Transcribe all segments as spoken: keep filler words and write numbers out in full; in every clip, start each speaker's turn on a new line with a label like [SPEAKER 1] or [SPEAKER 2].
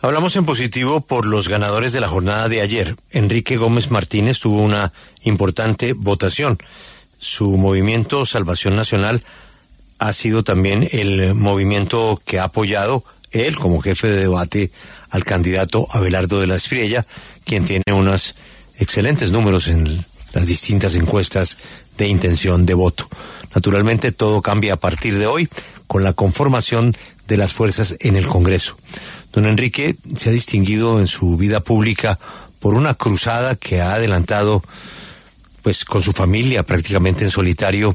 [SPEAKER 1] Hablamos en positivo por los ganadores de la jornada de ayer. Enrique Gómez Martínez tuvo una importante votación. Su movimiento Salvación Nacional ha sido también el movimiento que ha apoyado él como jefe de debate al candidato Abelardo de la Espriella, quien tiene unos excelentes números en las distintas encuestas de intención de voto. Naturalmente todo cambia a partir de hoy con la conformación de las fuerzas en el Congreso. Don Enrique se ha distinguido en su vida pública por una cruzada que ha adelantado, pues con su familia prácticamente en solitario,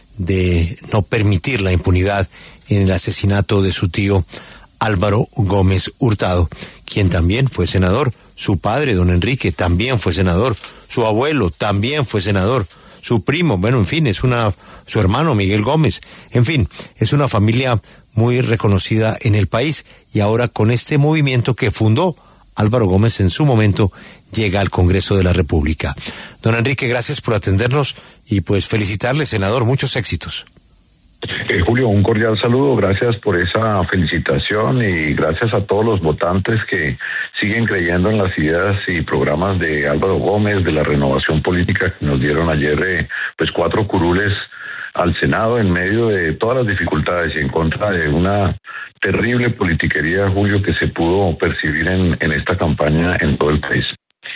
[SPEAKER 1] de no permitir la impunidad en el asesinato de su tío Álvaro Gómez Hurtado, quien también fue senador. Su padre, don Enrique, también fue senador. Su abuelo también fue senador. Su primo, bueno, en fin, es una, su hermano Miguel Gómez. En fin, es una familia muy reconocida en el país, y ahora con este movimiento que fundó Álvaro Gómez en su momento llega al Congreso de la República. Don Enrique, gracias por atendernos y pues felicitarle, senador, muchos éxitos.
[SPEAKER 2] Eh, Julio, un cordial saludo, gracias por esa felicitación y gracias a todos los votantes que siguen creyendo en las ideas y programas de Álvaro Gómez, de la renovación política que nos dieron ayer, eh, pues cuatro curules al Senado en medio de todas las dificultades y en contra de una terrible politiquería, Julio, que se pudo percibir en, en esta campaña en todo el país.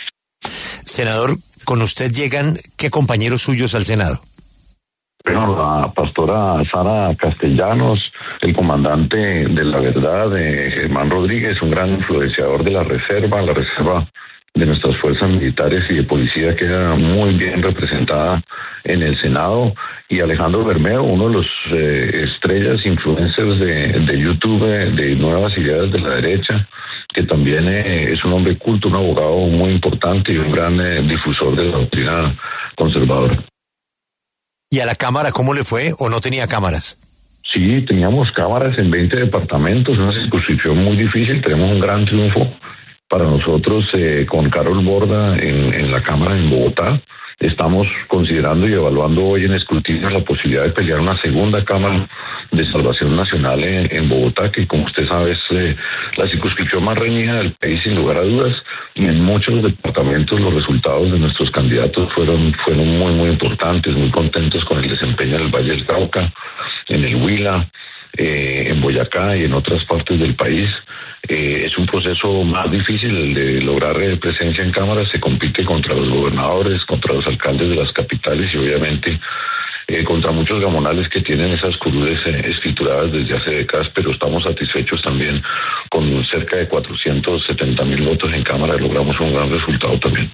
[SPEAKER 1] Senador, con usted llegan, ¿qué compañeros suyos al Senado?
[SPEAKER 2] Bueno, la pastora Sara Castellanos, el comandante de la verdad, eh, Germán Rodríguez, un gran influenciador de la reserva, la reserva de nuestras fuerzas militares y de policía queda muy bien representada en el Senado, y Alejandro Bermeo, uno de los eh, estrellas influencers de, de YouTube, eh, de nuevas ideas de la derecha, que también eh, es un hombre culto, un abogado muy importante y un gran eh, difusor de la doctrina conservadora.
[SPEAKER 1] ¿Y a la Cámara cómo le fue o no tenía cámaras?
[SPEAKER 2] Sí, teníamos cámaras en veinte departamentos, una circunscripción muy difícil, tenemos un gran triunfo para nosotros eh, con Carol Borda en, en la Cámara en Bogotá. Estamos considerando y evaluando hoy en escrutinio la posibilidad de pelear una segunda Cámara de Salvación Nacional en, en Bogotá, que como usted sabe es eh, la circunscripción más reñida del país sin lugar a dudas, y en muchos departamentos los resultados de nuestros candidatos fueron, fueron muy muy importantes, muy contentos con el desempeño en el Valle del Cauca, en el Huila, eh, en Boyacá y en otras partes del país. Eh, es un proceso más difícil el de lograr eh, presencia en cámaras, se compite contra los gobernadores, contra los alcaldes de las capitales y obviamente eh, contra muchos gamonales que tienen esas curules eh, escrituradas desde hace décadas, pero estamos satisfechos también con cerca de cuatrocientos setenta mil votos en cámara, logramos un gran resultado también.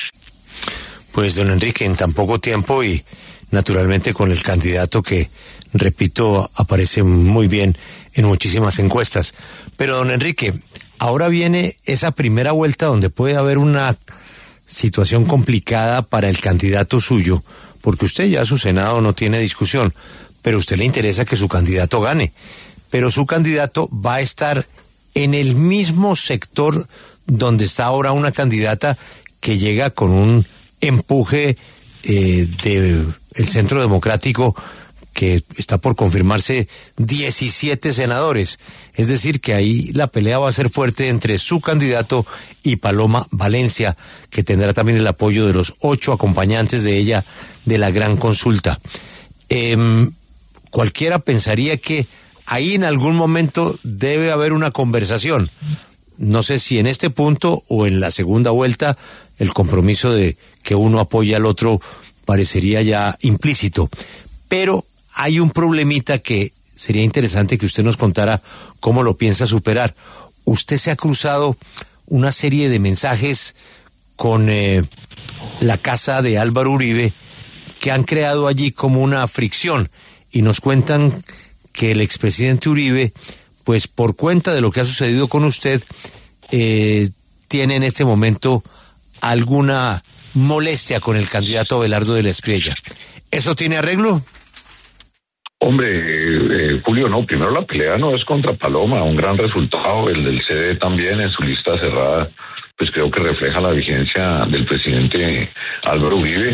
[SPEAKER 1] Pues don Enrique, en tan poco tiempo y naturalmente con el candidato que, repito, aparece muy bien en muchísimas encuestas. Pero don Enrique, ahora viene esa primera vuelta donde puede haber una situación complicada para el candidato suyo, porque usted ya su Senado no tiene discusión, pero a usted le interesa que su candidato gane. Pero su candidato va a estar en el mismo sector donde está ahora una candidata que llega con un empuje eh, de el Centro Democrático, que está por confirmarse diecisiete senadores. Es decir, que ahí la pelea va a ser fuerte entre su candidato y Paloma Valencia, que tendrá también el apoyo de los ocho acompañantes de ella de la gran consulta. Eh, cualquiera pensaría que ahí en algún momento debe haber una conversación. No sé si en este punto o en la segunda vuelta el compromiso de que uno apoya al otro parecería ya implícito. Pero hay un problemita que sería interesante que usted nos contara cómo lo piensa superar. Usted se ha cruzado una serie de mensajes con eh, la casa de Álvaro Uribe que han creado allí como una fricción, y nos cuentan que el expresidente Uribe, pues por cuenta de lo que ha sucedido con usted, eh, tiene en este momento alguna molestia con el candidato Abelardo de la Espriella. ¿Eso tiene arreglo?
[SPEAKER 2] Hombre, eh, Julio, no, primero la pelea no es contra Paloma, un gran resultado, el del C D también en su lista cerrada, pues creo que refleja la vigencia del presidente Álvaro Uribe.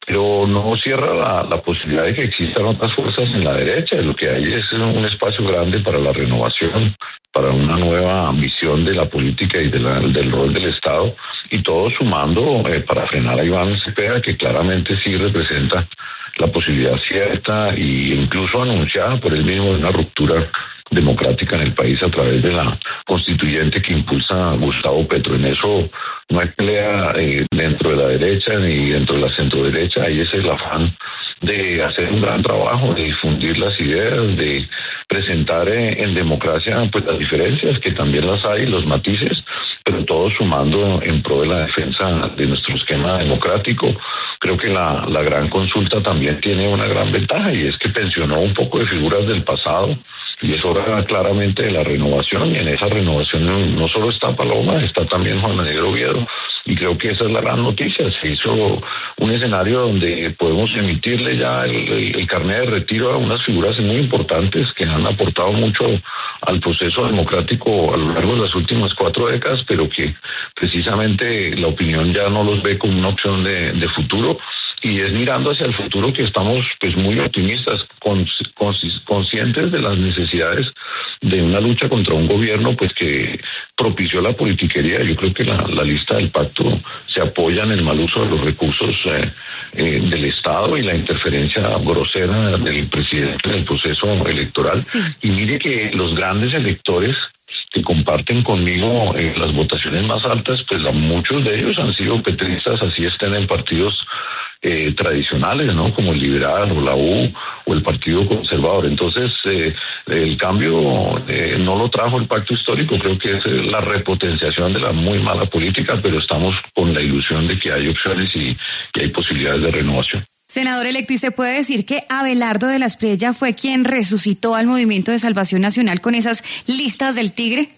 [SPEAKER 2] pero no cierra la, la posibilidad de que existan otras fuerzas en la derecha. Lo que hay es un espacio grande para la renovación, para una nueva visión de la política y de la, del rol del Estado, y todo sumando eh, para frenar a Iván Cepeda, que claramente sí representa la posibilidad cierta e incluso anunciada por él mismo de una ruptura democrática en el país a través de la constituyente que impulsa Gustavo Petro. En eso no hay pelea eh, dentro de la derecha ni dentro de la centroderecha. Ahí es el afán de hacer un gran trabajo, de difundir las ideas, de presentar eh, en democracia pues las diferencias, que también las hay, los matices, pero todo sumando en pro de la defensa de nuestro esquema democrático. Creo que la, la gran consulta también tiene una gran ventaja, y es que pensionó un poco de figuras del pasado, y es hora claramente de la renovación, y en esa renovación no, no solo está Paloma, está también Juan Manuel Oviedo, y creo que esa es la gran noticia. Se hizo un escenario donde podemos emitirle ya el, el, el carnet de retiro a unas figuras muy importantes que han aportado mucho al proceso democrático a lo largo de las últimas cuatro décadas, pero que precisamente la opinión ya no los ve como una opción de, de futuro. Y es mirando hacia el futuro que estamos pues muy optimistas, cons, cons, conscientes de las necesidades de una lucha contra un gobierno pues que propició la politiquería. Yo creo que la, la lista del pacto se apoya en el mal uso de los recursos eh, eh, del Estado y la interferencia grosera del presidente en el proceso electoral. Sí. Y mire que los grandes electores que comparten conmigo eh, las votaciones más altas, pues a muchos de ellos han sido petristas, así estén en partidos eh, tradicionales, ¿no? Como el Liberal o la U o el Partido Conservador. Entonces, eh, el cambio eh, no lo trajo el pacto histórico, creo que es la repotenciación de la muy mala política, pero estamos con la ilusión de que hay opciones y que hay posibilidades de renovación.
[SPEAKER 3] Senador electo, ¿y se puede decir que Abelardo de la Espriella fue quien resucitó al Movimiento de Salvación Nacional con esas listas del Tigre?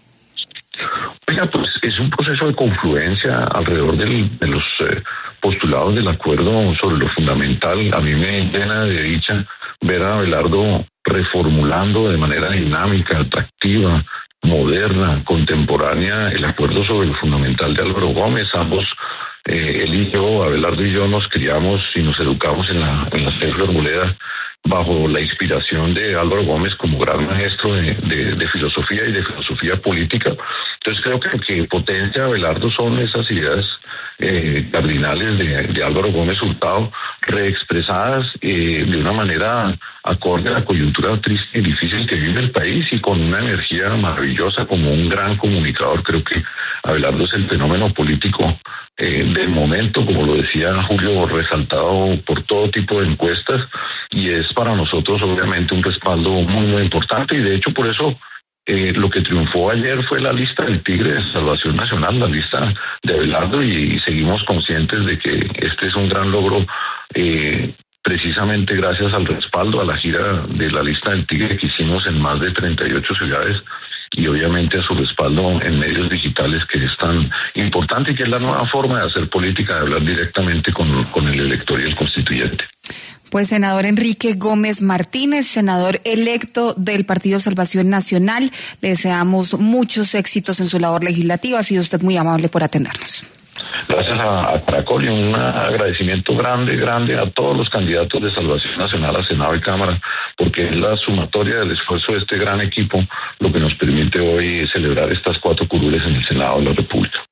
[SPEAKER 2] Oiga, pues es un proceso de confluencia alrededor del, de los eh, postulados del acuerdo sobre lo fundamental. A mí me llena de dicha ver a Abelardo reformulando de manera dinámica, atractiva, moderna, contemporánea, el acuerdo sobre lo fundamental de Álvaro Gómez. Ambos, eh, él y yo, Abelardo y yo, nos criamos y nos educamos en la, en la César Arboleda bajo la inspiración de Álvaro Gómez como gran maestro de, de, de filosofía y de filosofía política. Entonces creo que lo que potencia a Abelardo son esas ideas eh, cardinales de, de Álvaro Gómez Hurtado, reexpresadas eh, de una manera acorde a la coyuntura triste y difícil que vive el país, y con una energía maravillosa como un gran comunicador. Creo que Abelardo es el fenómeno político eh, del momento, como lo decía Julio, resaltado por todo tipo de encuestas, y es para nosotros obviamente un respaldo muy muy importante. Y de hecho por eso eh, lo que triunfó ayer fue la lista del Tigre de Salvación Nacional, la lista de Abelardo, y, y seguimos conscientes de que este es un gran logro eh, precisamente gracias al respaldo a la gira de la lista del Tigre que hicimos en más de treinta y ocho ciudades, y obviamente a su respaldo en medios digitales, que es tan importante y que es la nueva forma de hacer política, de hablar directamente con, con el elector y el constituyente.
[SPEAKER 3] Pues senador Enrique Gómez Martínez, senador electo del Partido Salvación Nacional, le deseamos muchos éxitos en su labor legislativa. Ha sido usted muy amable por atendernos.
[SPEAKER 2] Gracias a, a Caracol, y un agradecimiento grande, grande a todos los candidatos de Salvación Nacional a Senado y Cámara, porque es la sumatoria del esfuerzo de este gran equipo lo que nos permite hoy celebrar estas cuatro curules en el Senado de la República.